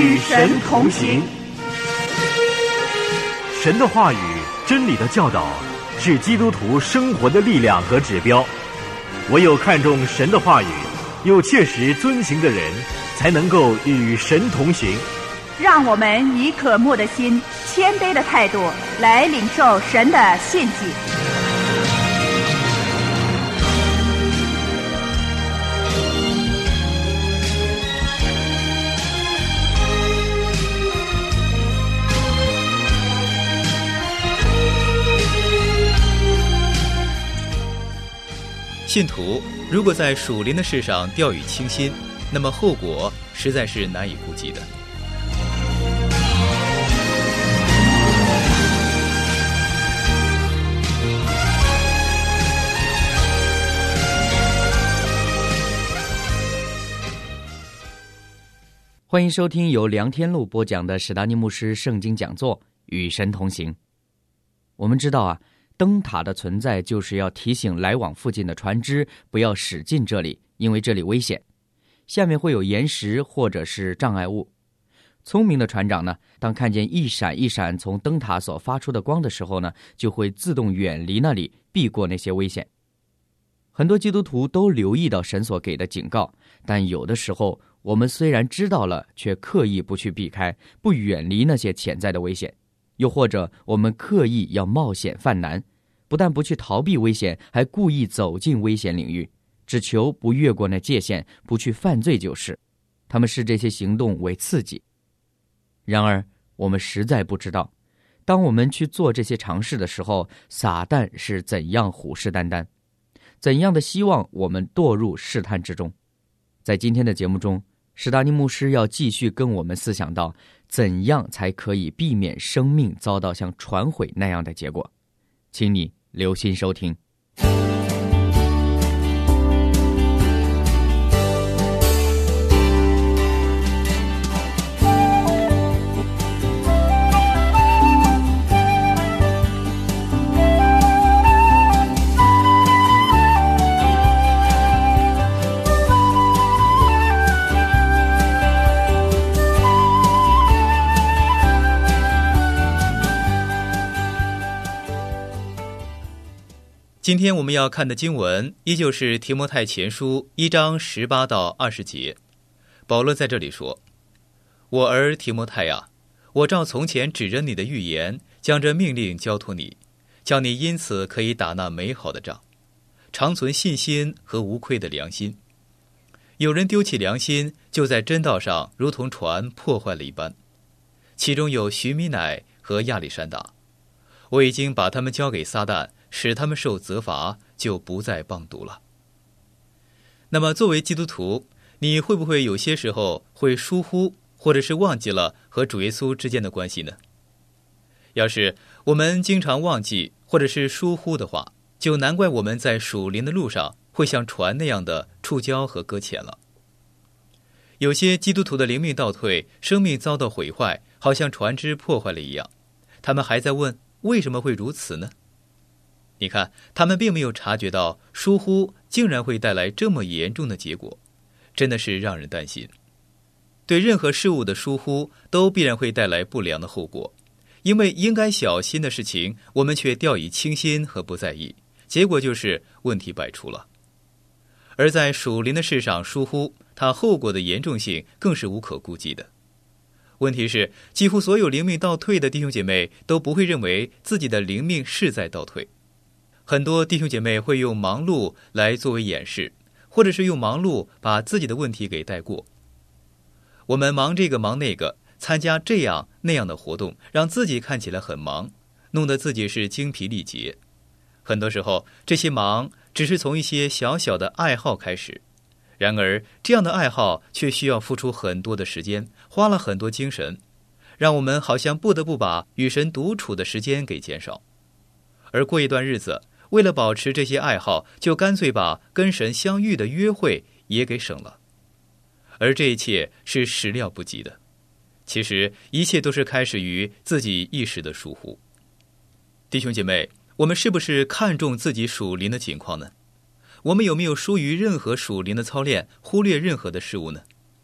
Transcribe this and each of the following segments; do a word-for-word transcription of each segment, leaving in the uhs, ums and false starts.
与神同行。 神的话语、真理的教导是基督徒生活的力量和指标。唯有看重神的话语，又切实遵行的人，才能够与神同行。 让我们以渴慕的心、谦卑的态度来领受神的信息。 信徒如果在属灵的事上掉以轻心，那么后果实在是难以估计的。 欢迎收听由梁天禄播讲的史达尼牧师圣经讲座《与神同行》。我们知道啊，灯塔的存在就是要提醒来往附近的船只不要驶进这里，因为这里危险，下面会有岩石或者是障碍物。聪明的船长呢，当看见一闪一闪从灯塔所发出的光的时候呢，就会自动远离那里，避过那些危险。很多基督徒都留意到神所给的警告，但有的时候我们虽然知道了，却刻意不去避开，不远离那些潜在的危险。又或者我们刻意要冒险犯难，不但不去逃避危险，还故意走进危险领域，只求不越过那界限，不去犯罪就是。他们视这些行动为刺激。然而我们实在不知道，当我们去做这些尝试的时候，撒旦是怎样虎视眈眈，怎样的希望我们堕入试探之中。在今天的节目中，史达尼牧师要继续跟我们思想到，怎样才可以避免生命遭到像船毁那样的结果。请你留心收听。 今天我们要看的经文依旧是提摩太前书一章十八到二十节。保罗在这里说：我儿提摩太啊，我照从前指着你的预言，将这命令交托你，叫你因此可以打那美好的仗，常存信心和无愧的良心。有人丢弃良心，就在真道上如同船破坏了一般，其中有许米乃和亚历山大，我已经把他们交给撒旦，使他们受责罚，就不再谤读了。那么作为基督徒，你会不会有些时候会疏忽，或者是忘记了和主耶稣之间的关系呢？要是我们经常忘记或者是疏忽的话，就难怪我们在属灵的路上会像船那样的触礁和搁浅了。有些基督徒的灵命倒退，生命遭到毁坏，好像船只破坏了一样，他们还在问为什么会如此呢？你看，他们并没有察觉到疏忽竟然会带来这么严重的结果，真的是让人担心。对任何事物的疏忽都必然会带来不良的后果，因为应该小心的事情我们却掉以轻心和不在意，结果就是问题百出了。而在属灵的事上疏忽，它后果的严重性更是无可估计的。问题是，几乎所有灵命倒退的弟兄姐妹都不会认为自己的灵命是在倒退。很多弟兄姐妹会用忙碌来作为掩饰，或者是用忙碌把自己的问题给带过。我们忙这个忙那个，参加这样那样的活动，让自己看起来很忙，弄得自己是精疲力竭。很多时候，这些忙只是从一些小小的爱好开始，然而这样的爱好却需要付出很多的时间，花了很多精神，让我们好像不得不把与神独处的时间给减少。而过一段日子，为了保持这些爱好，就干脆把跟神相遇的约会也给省了。而这一切是始料不及的。其实一切都是开始于自己一时的疏忽。弟兄姐妹，我们是不是看重自己属灵的情况呢？我们有没有疏于任何属灵的操练，忽略任何的事物呢？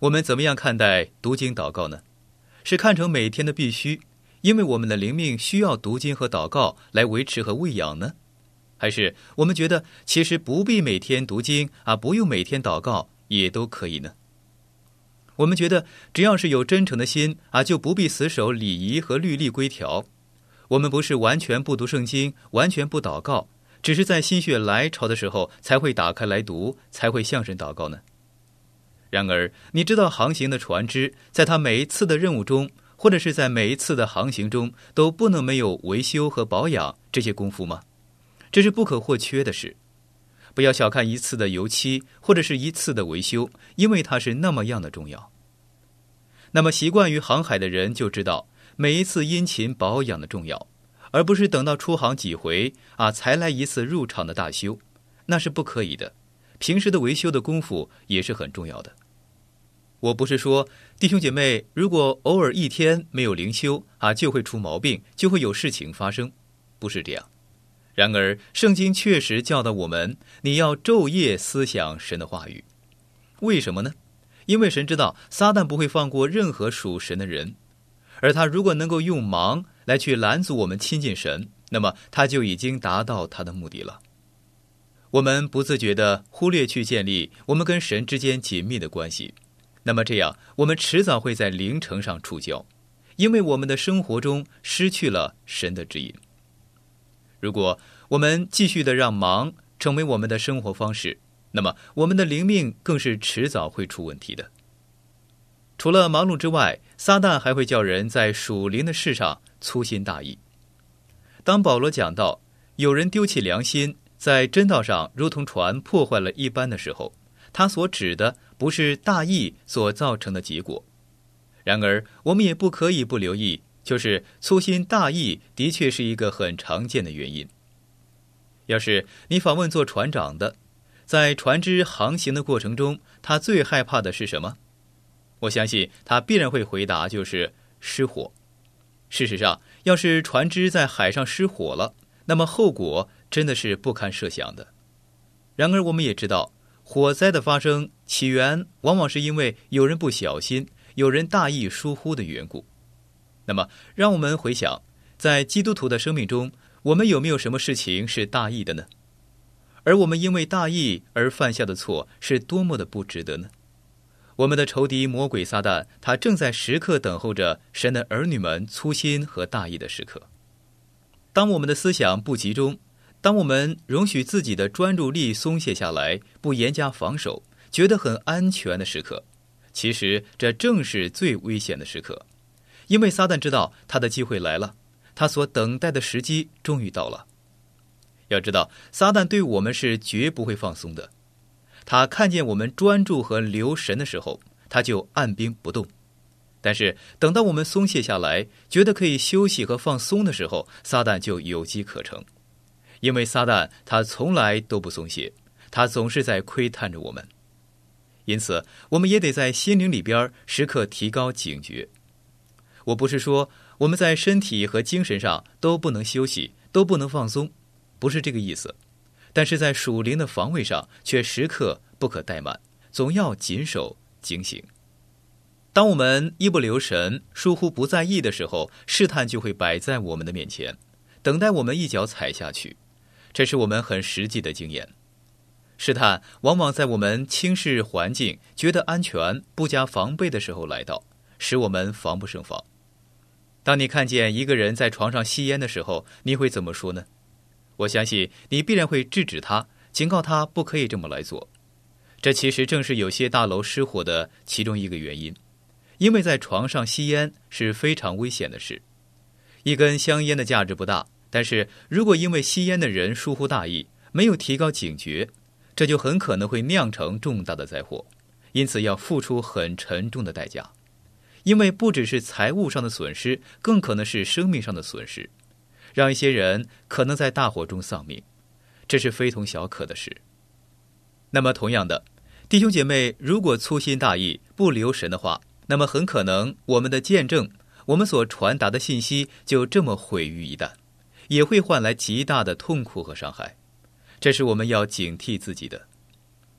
我们怎么样看待读经祷告呢？是看成每天的必须，因为我们的灵命需要读经和祷告来维持和喂养呢？还是我们觉得其实不必每天读经啊，不用每天祷告也都可以呢？我们觉得只要是有真诚的心啊，就不必死守礼仪和律例规条。我们不是完全不读圣经，完全不祷告，只是在心血来潮的时候才会打开来读，才会向神祷告呢？然而，你知道航行的船只在他每一次的任务中，或者是在每一次的航行中，都不能没有维修和保养这些功夫吗？这是不可或缺的事。不要小看一次的油漆或者是一次的维修，因为它是那么样的重要。那么习惯于航海的人就知道每一次殷勤保养的重要，而不是等到出航几回啊才来一次入场的大修，那是不可以的。平时的维修的功夫也是很重要的。我不是说弟兄姐妹如果偶尔一天没有灵修啊，就会出毛病，就会有事情发生，不是这样。然而圣经确实教导我们，你要昼夜思想神的话语。为什么呢？因为神知道撒旦不会放过任何属神的人，而他如果能够用忙来去拦阻我们亲近神，那么他就已经达到他的目的了。我们不自觉地忽略去建立我们跟神之间紧密的关系，那么这样我们迟早会在灵程上触礁，因为我们的生活中失去了神的指引。如果我们继续的让忙成为我们的生活方式，那么我们的灵命更是迟早会出问题的。除了忙碌之外，撒旦还会叫人在属灵的事上粗心大意。当保罗讲到有人丢弃良心，在真道上如同船破坏了一般的时候，他所指的不是大意所造成的结果。然而我们也不可以不留意，就是粗心大意的确是一个很常见的原因。要是你访问做船长的，在船只航行的过程中，他最害怕的是什么？我相信他必然会回答，就是失火。事实上，要是船只在海上失火了，那么后果真的是不堪设想的。然而我们也知道，火灾的发生起源往往是因为有人不小心，有人大意疏忽的缘故。那么让我们回想，在基督徒的生命中，我们有没有什么事情是大意的呢？而我们因为大意而犯下的错是多么的不值得呢？我们的仇敌魔鬼撒旦，他正在时刻等候着神的儿女们粗心和大意的时刻。当我们的思想不集中，当我们容许自己的专注力松懈下来，不严加防守，觉得很安全的时刻，其实这正是最危险的时刻。因为撒旦知道他的机会来了，他所等待的时机终于到了。要知道，撒旦对我们是绝不会放松的。他看见我们专注和留神的时候，他就按兵不动。但是等到我们松懈下来，觉得可以休息和放松的时候，撒旦就有机可乘。因为撒旦他从来都不松懈，他总是在窥探着我们。因此我们也得在心灵里边时刻提高警觉。我不是说我们在身体和精神上都不能休息，都不能放松，不是这个意思。但是在属灵的防卫上却时刻不可怠慢，总要谨守警醒。当我们一不留神，疏忽不在意的时候，试探就会摆在我们的面前，等待我们一脚踩下去。这是我们很实际的经验。试探往往在我们轻视环境，觉得安全，不加防备的时候来到，使我们防不胜防。当你看见一个人在床上吸烟的时候，你会怎么说呢？我相信你必然会制止他，警告他不可以这么来做。这其实正是有些大楼失火的其中一个原因，因为在床上吸烟是非常危险的事。一根香烟的价值不大，但是如果因为吸烟的人疏忽大意，没有提高警觉，这就很可能会酿成重大的灾祸，因此要付出很沉重的代价。因为不只是财务上的损失，更可能是生命上的损失，让一些人可能在大火中丧命，这是非同小可的事。那么同样的，弟兄姐妹，如果粗心大意，不留神的话，那么很可能我们的见证，我们所传达的信息就这么毁于一旦，也会换来极大的痛苦和伤害。这是我们要警惕自己的。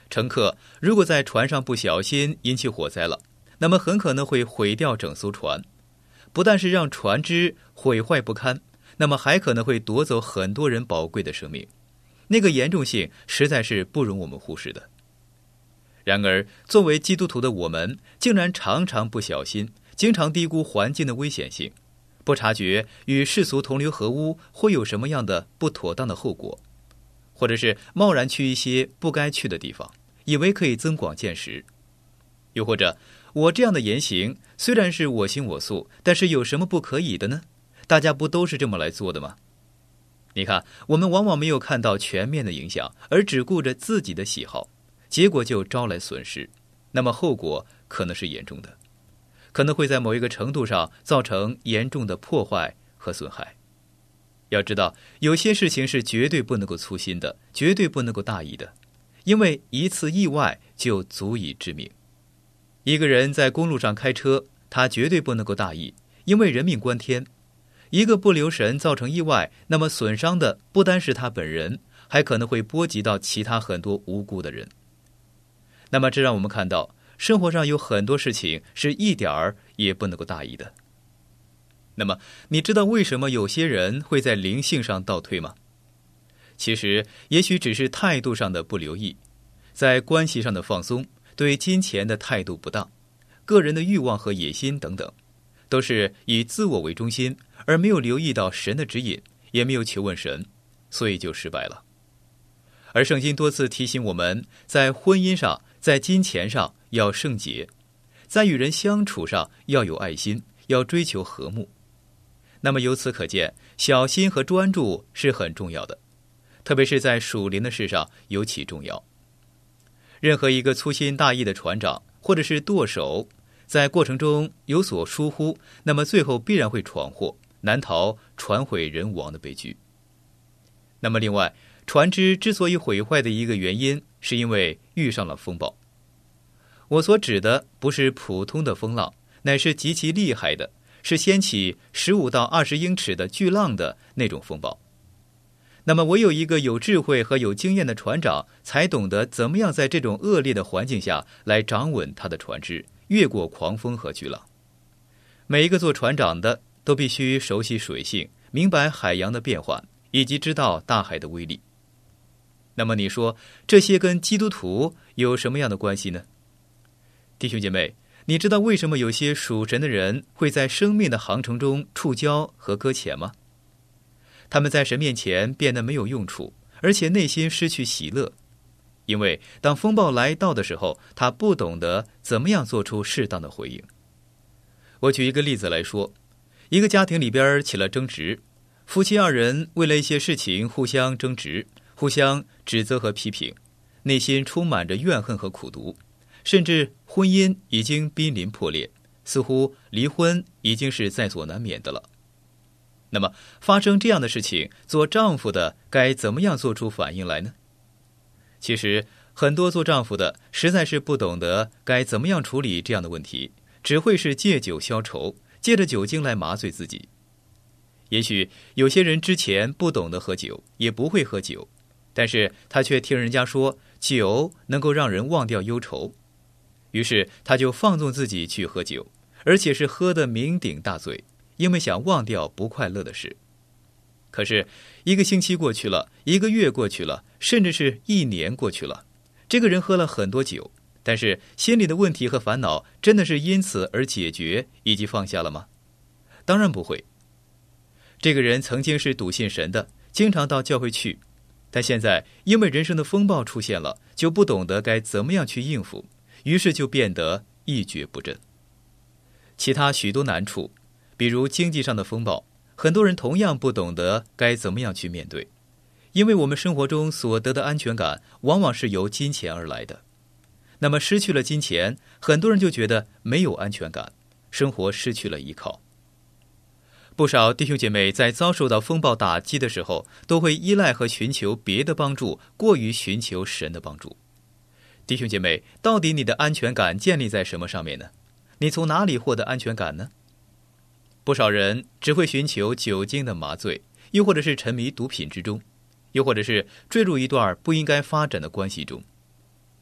乘客如果在船上不小心引起火灾了，那么很可能会毁掉整艘船，不但是让船只毁坏不堪，那么还可能会夺走很多人宝贵的生命，那个严重性实在是不容我们忽视的。然而，作为基督徒的我们，竟然常常不小心，经常低估环境的危险性，不察觉与世俗同流合污会有什么样的不妥当的后果，或者是贸然去一些不该去的地方，以为可以增广见识。又或者，我这样的言行虽然是我行我素，但是有什么不可以的呢？大家不都是这么来做的吗？你看，我们往往没有看到全面的影响，而只顾着自己的喜好，结果就招来损失，那么后果可能是严重的，可能会在某一个程度上造成严重的破坏和损害。要知道，有些事情是绝对不能够粗心的，绝对不能够大意的，因为一次意外就足以致命。一个人在公路上开车，他绝对不能够大意，因为人命关天。一个不留神造成意外，那么损伤的不单是他本人，还可能会波及到其他很多无辜的人。那么这让我们看到，生活上有很多事情是一点儿也不能够大意的。那么你知道为什么有些人会在灵性上倒退吗？其实也许只是态度上的不留意，在关系上的放松，对金钱的态度不当，个人的欲望和野心等等，都是以自我为中心，而没有留意到神的指引，也没有求问神，所以就失败了。而圣经多次提醒我们，在婚姻上，在金钱上要圣洁，在与人相处上要有爱心，要追求和睦。那么由此可见，小心和专注是很重要的，特别是在属灵的事上尤其重要。任何一个粗心大意的船长或者是舵手，在过程中有所疏忽，那么最后必然会闯祸，难逃船毁人亡的悲剧。那么另外，船只之所以毁坏的一个原因，是因为遇上了风暴。我所指的不是普通的风浪，乃是极其厉害的，是掀起十五到二十英尺的巨浪的那种风暴。那么唯有一个有智慧和有经验的船长，才懂得怎么样在这种恶劣的环境下来掌稳他的船只，越过狂风和巨浪。每一个做船长的都必须熟悉水性，明白海洋的变化，以及知道大海的威力。那么你说，这些跟基督徒有什么样的关系呢？弟兄姐妹，你知道为什么有些属神的人会在生命的航程中触礁和搁浅吗？他们在神面前变得没有用处，而且内心失去喜乐，因为当风暴来到的时候，他不懂得怎么样做出适当的回应。我举一个例子来说，一个家庭里边起了争执，夫妻二人为了一些事情互相争执，互相指责和批评，内心充满着怨恨和苦毒，甚至婚姻已经濒临破裂，似乎离婚已经是在所难免的了。那么发生这样的事情，做丈夫的该怎么样做出反应来呢？其实很多做丈夫的实在是不懂得该怎么样处理这样的问题，只会是借酒消愁，借着酒精来麻醉自己。也许有些人之前不懂得喝酒，也不会喝酒，但是他却听人家说酒能够让人忘掉忧愁，于是他就放纵自己去喝酒，而且是喝得酩酊大醉，因为想忘掉不快乐的事。可是一个星期过去了，一个月过去了，甚至是一年过去了，这个人喝了很多酒，但是心里的问题和烦恼真的是因此而解决以及放下了吗？当然不会。这个人曾经是笃信神的，经常到教会去，但现在因为人生的风暴出现了，就不懂得该怎么样去应付，于是就变得一蹶不振。其他许多难处，比如经济上的风暴，很多人同样不懂得该怎么样去面对，因为我们生活中所得的安全感往往是由金钱而来的。那么失去了金钱，很多人就觉得没有安全感，生活失去了依靠。不少弟兄姐妹在遭受到风暴打击的时候，都会依赖和寻求别的帮助，过于寻求神的帮助。弟兄姐妹，到底你的安全感建立在什么上面呢？你从哪里获得安全感呢？不少人只会寻求酒精的麻醉，又或者是沉迷毒品之中，又或者是坠入一段不应该发展的关系中。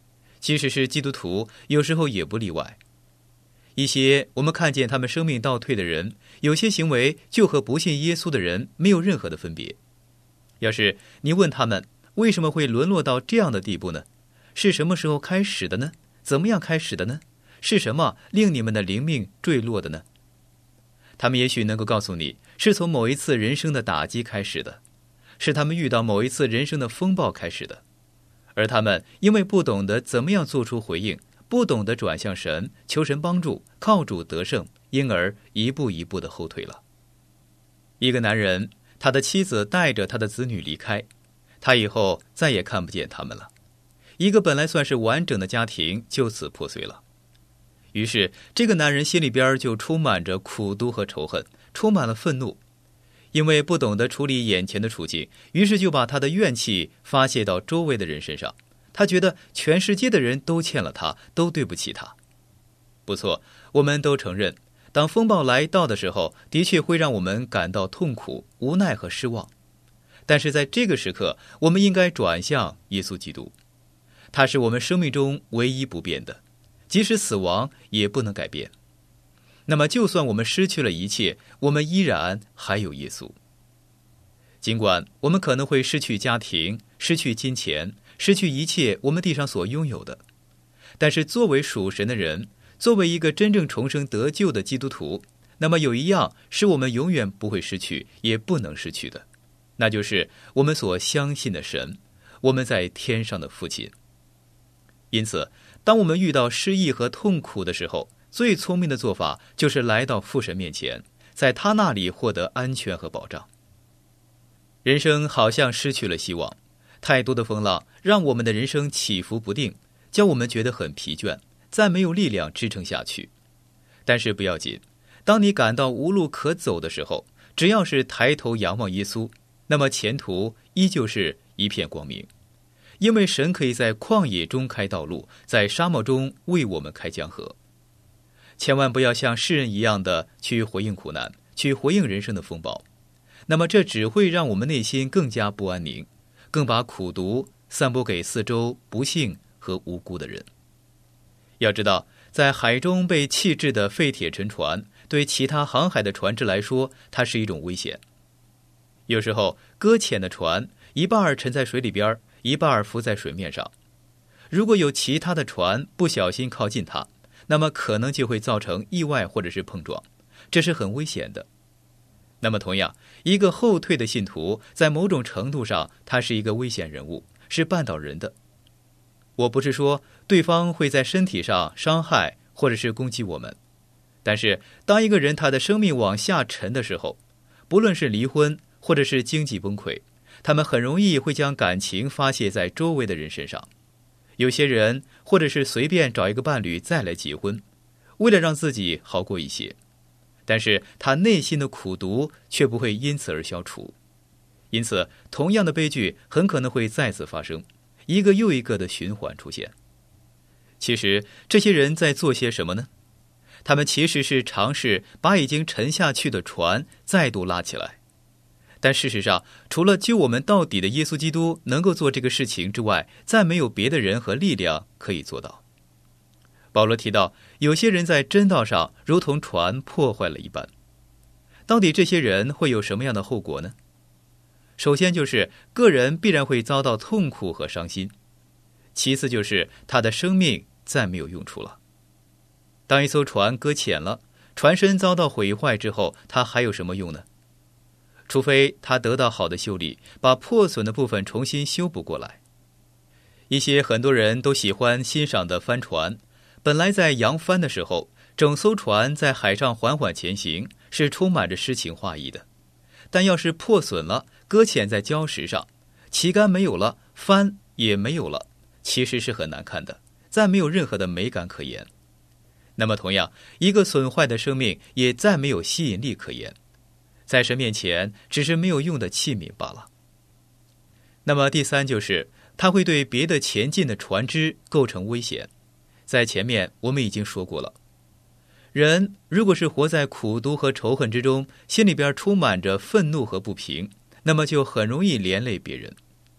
即使是基督徒，有时候也不例外。一些我们看见他们生命倒退的人，有些行为就和不信耶稣的人没有任何的分别。要是你问他们为什么会沦落到这样的地步呢？是什么时候开始的呢？怎么样开始的呢？是什么令你们的灵命坠落的呢？他们也许能够告诉你，是从某一次人生的打击开始的，是他们遇到某一次人生的风暴开始的，而他们因为不懂得怎么样做出回应，不懂得转向神，求神帮助，靠主得胜，因而一步一步的后退了。一个男人，他的妻子带着他的子女离开，他以后再也看不见他们了。一个本来算是完整的家庭就此破碎了。于是这个男人心里边就充满着苦毒和仇恨，充满了愤怒。因为不懂得处理眼前的处境，于是就把他的怨气发泄到周围的人身上。他觉得全世界的人都欠了他，都对不起他。不错，我们都承认，当风暴来到的时候，的确会让我们感到痛苦、无奈和失望。但是在这个时刻，我们应该转向耶稣基督，他是我们生命中唯一不变的，即使死亡也不能改变。那么就算我们失去了一切，我们依然还有耶稣。尽管我们可能会失去家庭，失去金钱，失去一切我们地上所拥有的，但是作为属神的人，作为一个真正重生得救的基督徒，那么有一样是我们永远不会失去，也不能失去的，那就是我们所相信的神，我们在天上的父亲。因此当我们遇到失意和痛苦的时候，最聪明的做法就是来到父神面前，在他那里获得安全和保障。人生好像失去了希望，太多的风浪让我们的人生起伏不定，叫我们觉得很疲倦，再没有力量支撑下去。但是不要紧，当你感到无路可走的时候，只要是抬头仰望耶稣，那么前途依旧是一片光明。因为神可以在旷野中开道路，在沙漠中为我们开江河。千万不要像世人一样的去回应苦难，去回应人生的风暴，那么这只会让我们内心更加不安宁，更把苦毒散播给四周不幸和无辜的人。要知道，在海中被弃置的废铁沉船，对其他航海的船只来说，它是一种危险。有时候搁浅的船一半沉在水里边，一半浮在水面上，如果有其他的船不小心靠近它，那么可能就会造成意外或者是碰撞，这是很危险的。那么同样，一个后退的信徒在某种程度上，他是一个危险人物，是绊倒人的。我不是说对方会在身体上伤害或者是攻击我们，但是当一个人他的生命往下沉的时候，不论是离婚或者是经济崩溃，他们很容易会将感情发泄在周围的人身上。有些人或者是随便找一个伴侣再来结婚，为了让自己好过一些，但是他内心的苦毒却不会因此而消除。因此同样的悲剧很可能会再次发生，一个又一个的循环出现。其实这些人在做些什么呢？他们其实是尝试把已经沉下去的船再度拉起来。但事实上，除了救我们到底的耶稣基督能够做这个事情之外，再没有别的人和力量可以做到。保罗提到，有些人在真道上如同船破坏了一般。到底这些人会有什么样的后果呢？首先就是个人必然会遭到痛苦和伤心，其次就是他的生命再没有用处了。当一艘船搁浅了，船身遭到毁坏之后，它还有什么用呢？除非他得到好的修理，把破损的部分重新修补过来。一些很多人都喜欢欣赏的帆船，本来在扬帆的时候，整艘船在海上缓缓前行，是充满着诗情画意的。但要是破损了，搁浅在礁石上，旗杆没有了，帆也没有了，其实是很难看的，再没有任何的美感可言。那么同样，一个损坏的生命也再没有吸引力可言，在神面前只是没有用的器皿罢了。那么第三就是它会对别的前进的船只构成危险。在前面我们已经说过了，人如果是活在苦毒和仇恨之中，心里边充满着愤怒和不平，那么就很容易连累别人。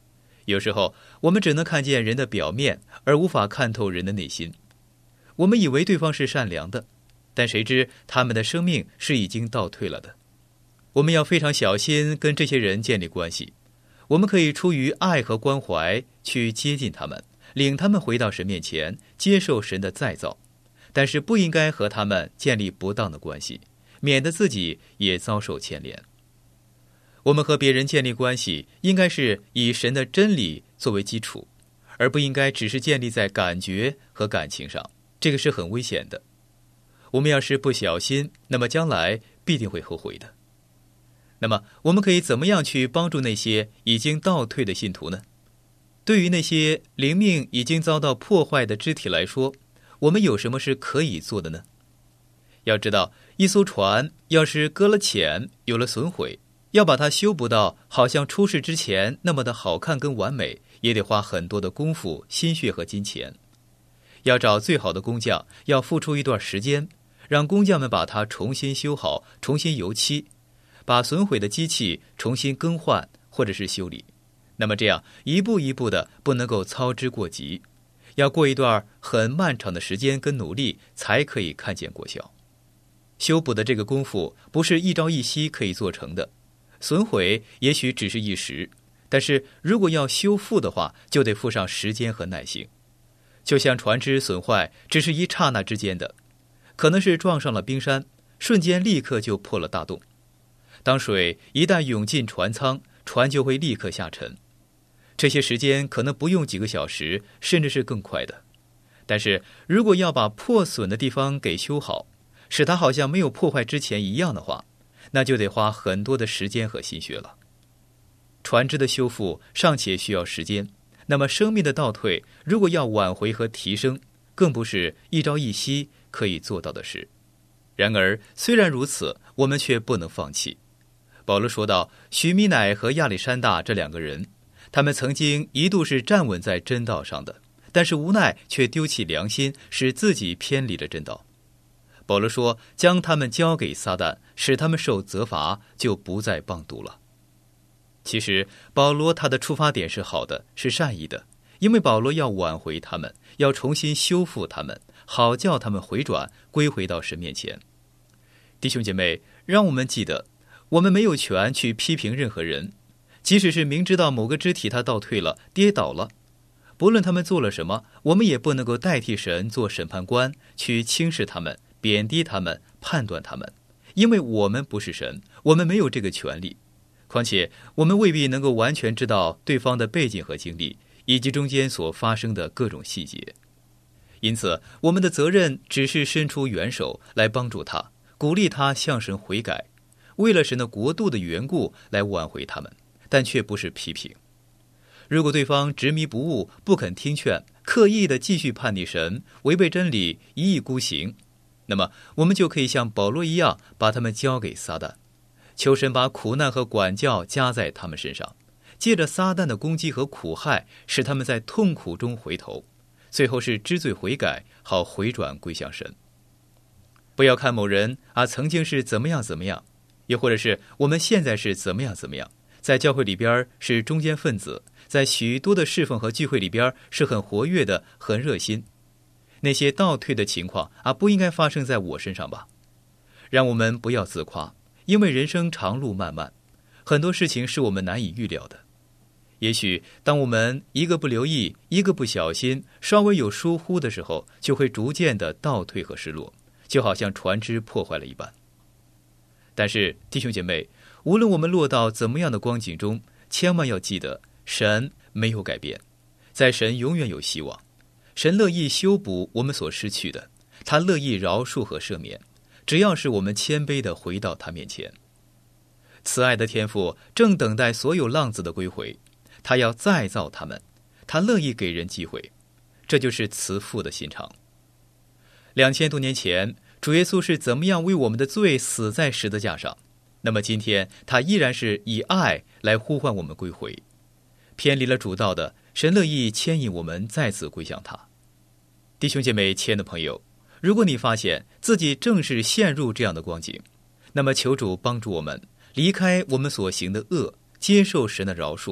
有时候我们只能看见人的表面，而无法看透人的内心。我们以为对方是善良的，但谁知他们的生命是已经倒退了的。我们要非常小心跟这些人建立关系。我们可以出于爱和关怀去接近他们，领他们回到神面前，接受神的再造，但是不应该和他们建立不当的关系，免得自己也遭受牵连。我们和别人建立关系，应该是以神的真理作为基础，而不应该只是建立在感觉和感情上，这个是很危险的。我们要是不小心，那么将来必定会后悔的。那么我们可以怎么样去帮助那些已经倒退的信徒呢？对于那些灵命已经遭到破坏的肢体来说，我们有什么是可以做的呢？要知道，一艘船要是搁了浅，有了损毁，要把它修补到好像出事之前那么的好看跟完美，也得花很多的功夫、心血和金钱。要找最好的工匠，要付出一段时间，让工匠们把它重新修好，重新油漆，把损毁的机器重新更换或者是修理。那么这样一步一步的，不能够操之过急，要过一段很漫长的时间跟努力，才可以看见果效。修补的这个功夫不是一朝一夕可以做成的，损毁也许只是一时，但是如果要修复的话，就得付上时间和耐性。就像船只损坏只是一刹那之间的，可能是撞上了冰山，瞬间立刻就破了大洞。当水一旦涌进船舱，船就会立刻下沉。这些时间可能不用几个小时，甚至是更快的。但是如果要把破损的地方给修好，使它好像没有破坏之前一样的话，那就得花很多的时间和心血了。船只的修复尚且需要时间，那么生命的倒退，如果要挽回和提升，更不是一朝一夕可以做到的事。然而虽然如此，我们却不能放弃。保罗说到，许米乃和亚历山大这两个人，他们曾经一度是站稳在真道上的，但是无奈却丢弃良心，使自己偏离了真道。保罗说，将他们交给撒旦，使他们受责罚，就不再谤读了。其实保罗他的出发点是好的，是善意的，因为保罗要挽回他们，要重新修复他们，好叫他们回转，归回到神面前。弟兄姐妹，让我们记得，我们没有权去批评任何人，即使是明知道某个肢体他倒退了，跌倒了，不论他们做了什么，我们也不能够代替神做审判官，去轻视他们，贬低他们，判断他们，因为我们不是神，我们没有这个权利。况且我们未必能够完全知道对方的背景和经历，以及中间所发生的各种细节。因此我们的责任只是伸出援手来帮助他，鼓励他向神悔改，为了神的国度的缘故来挽回他们，但却不是批评。如果对方执迷不悟，不肯听劝，刻意的继续叛逆神，违背真理，一意孤行，那么我们就可以像保罗一样，把他们交给撒旦，求神把苦难和管教加在他们身上，借着撒旦的攻击和苦害，使他们在痛苦中回头，最后是知罪悔改，好回转归向神。不要看某人啊曾经是怎么样怎么样，又或者是我们现在是怎么样怎么样，在教会里边是中间分子，在许多的侍奉和聚会里边是很活跃的，很热心。那些倒退的情况啊，不应该发生在我身上吧？让我们不要自夸，因为人生长路漫漫，很多事情是我们难以预料的。也许当我们一个不留意，一个不小心，稍微有疏忽的时候，就会逐渐的倒退和失落，就好像船只破坏了一般。但是弟兄姐妹，无论我们落到怎么样的光景中，千万要记得，神没有改变，在神永远有希望。神乐意修补我们所失去的，他乐意饶恕和赦免，只要是我们谦卑地回到他面前。慈爱的天父正等待所有浪子的归回，他要再造他们，他乐意给人机会，这就是慈父的心肠。两千多年前，主耶稣是怎么样为我们的罪死在十字架上，那么今天他依然是以爱来呼唤我们归回。偏离了主道的，神乐意牵引我们再次归向他。弟兄姐妹，亲爱的朋友，如果你发现自己正是陷入这样的光景，那么求主帮助我们离开我们所行的恶，接受神的饶恕，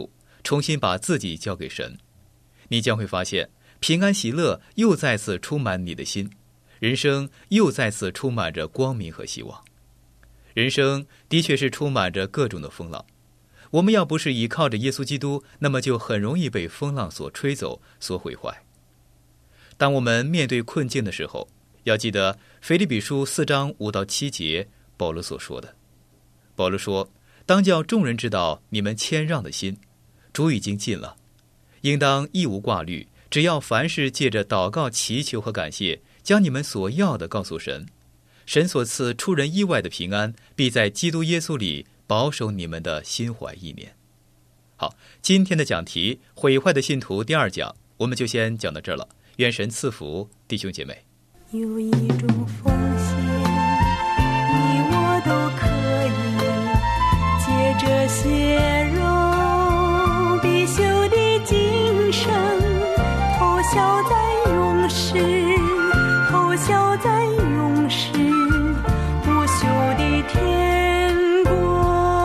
重新把自己交给神，你将会发现平安喜乐又再次充满你的心，人生又再次充满着光明和希望。人生的确是充满着各种的风浪，我们要不是倚靠着耶稣基督，那么就很容易被风浪所吹走，所毁坏。当我们面对困境的时候，要记得腓立比书四章五到七节保罗所说的。保罗说，当叫众人知道你们谦让的心，主已经近了，应当一无挂虑，只要凡事借着祷告祈求和感谢，将你们所要的告诉神，神所赐出人意外的平安，必在基督耶稣里保守你们的心怀意念。好，今天的讲题毁坏的信徒第二讲，我们就先讲到这儿了。愿神赐福弟兄姐妹。 有一种奉献，你我都可以借着血肉必修的今生，投效在永世，投效在永世不朽的天国。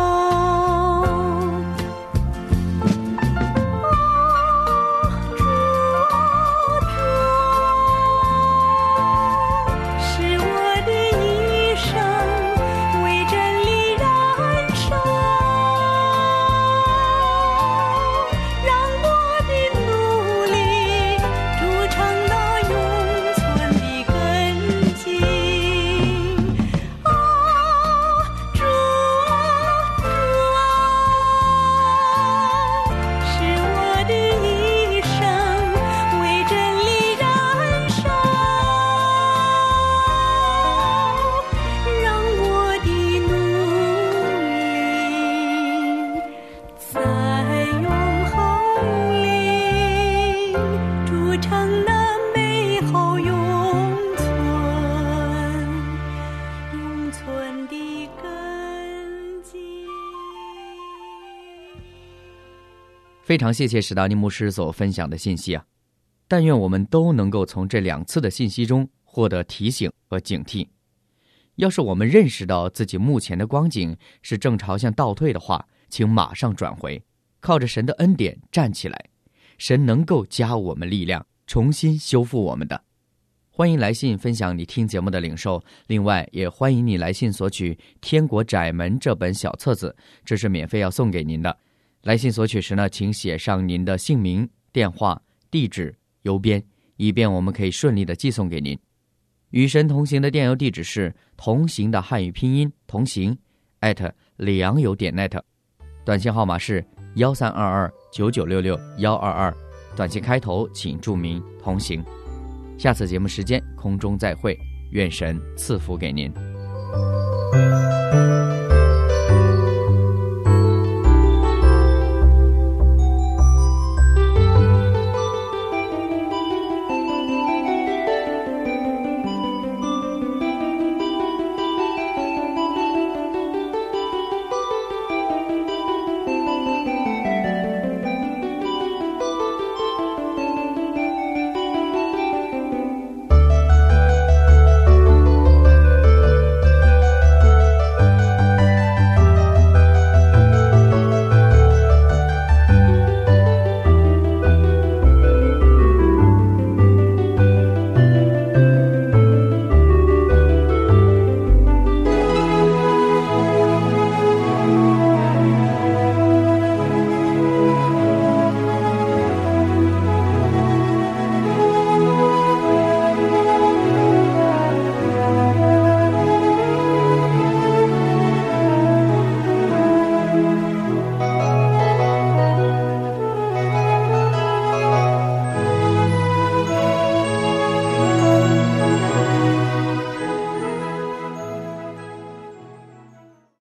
非常谢谢史达尼牧师所分享的信息啊！但愿我们都能够从这两次的信息中获得提醒和警惕。要是我们认识到自己目前的光景是正朝向倒退的话，请马上转回，靠着神的恩典站起来，神能够加我们力量，重新修复我们的。欢迎来信分享你听节目的领受，另外也欢迎你来信索取《天国窄门》这本小册子，这是免费要送给您的。来信索取时呢，请写上您的姓名、电话、地址、邮编，以便我们可以顺利的寄送给您。与神同行的电邮地址是同行的汉语拼音同行 at 里昂邮点 net， 短信号码是幺三二二九九六六幺二二，短信开头请注明同行。下次节目时间空中再会，愿神赐福给您。